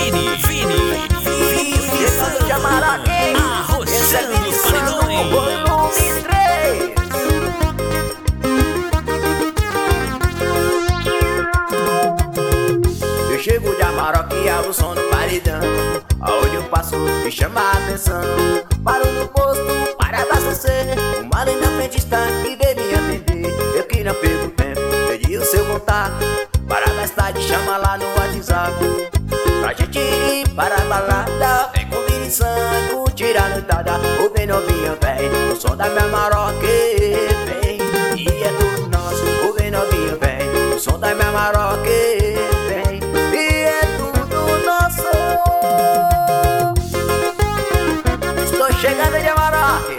Chegando de Amaraki, arrochando os paredões. volume 3. Eu chego de Amaraki, o som do paredão. Aonde eu passo me chama a atenção. Paro no posto para abastecer. Uma linda frente está e vem me atender. Eu que não perco tempo, pedi o seu contato. Para mais tarde chama lá no WhatsApp. Pra gente ir para a balada. Vem com vinho e sangue, tirar a noitada. O bem novinho vem, o som da minha Amaraki vem. E é tudo nosso, o bem novinho vem, o som da minha Amaraki vem. E é tudo nosso. Estou chegando de Amaraki.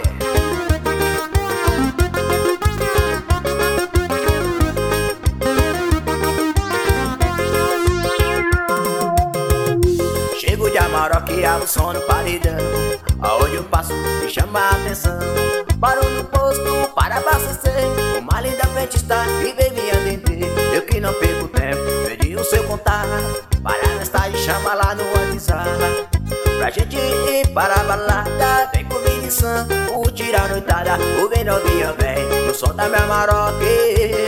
Chego de Amaraki, o som no paredão. Aonde eu passo me chama a atenção. Paro no posto para abastecer. Uma linda frente está e vem me atender. Eu que não perco tempo, pedi o seu contato. Para mais tarde chama lá no WhatsApp. Pra gente ir para a balada. Vem comigo em São, tirar a noitada. O bem novinho vem, o som da minha Amaraki